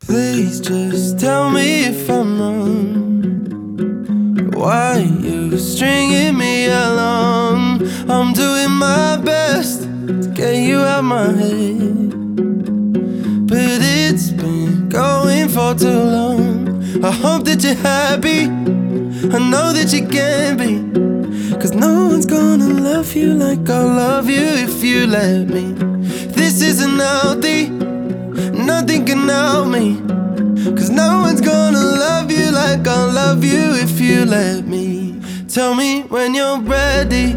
Please just tell me if I'm wrong. Why you stringing me along? I'm doing my best to get you out my head, but it's been going for too long. I hope that you're happy, I know that you can be, 'cause no one's gonna love you like I'll love you if you let me. This isn't healthy, nothing can help me, 'cause no one's gonna love you like I'll love you if you let me. Tell me when you're ready,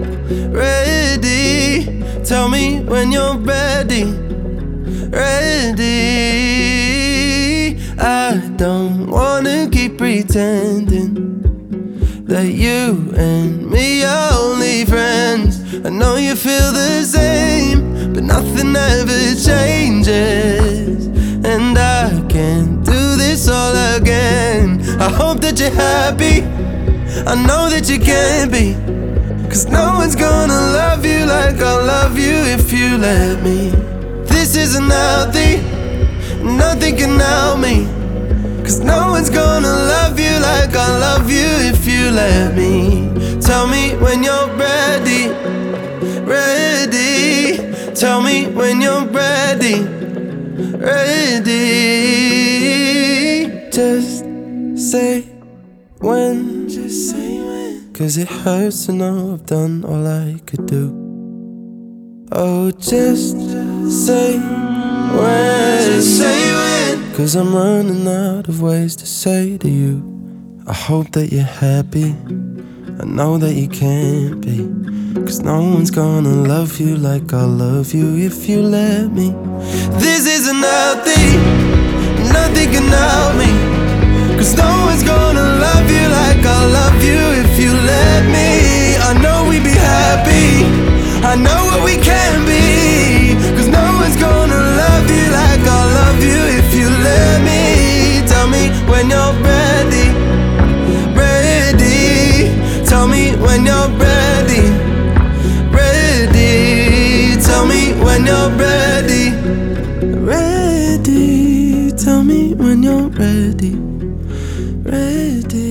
ready. Tell me when you're ready, ready. I don't wanna keep pretending that you and me are only friends. I know you feel the same, but nothing ever changes, and I can't do this all again. I hope that you're happy, I know that you can be, 'cause no one's gonna love you like I'll love you if you let me. This isn't healthy, nothing can help me, 'cause no one's gonna love you like I love you if you let me. Tell me when you're ready, ready. Tell me when you're ready, ready. Just say when, 'cause it hurts to know I've done all I could do. Oh, just say when, 'cause I'm running out of ways to say to you. I hope that you're happy, I know that you can't be, 'cause no one's gonna love you like I'll love you if you let me. This isn't healthy, nothing can help me, 'cause no one's gonna love you like I'll love you if you let me. I know we'd be happy, I know what we can be, 'cause no one's gonna love you like I'll love you if you let me. Tell me when you're ready, ready. Tell me when you're ready, ready. Tell me when you're ready, ready. Tell me when you're ready, ready.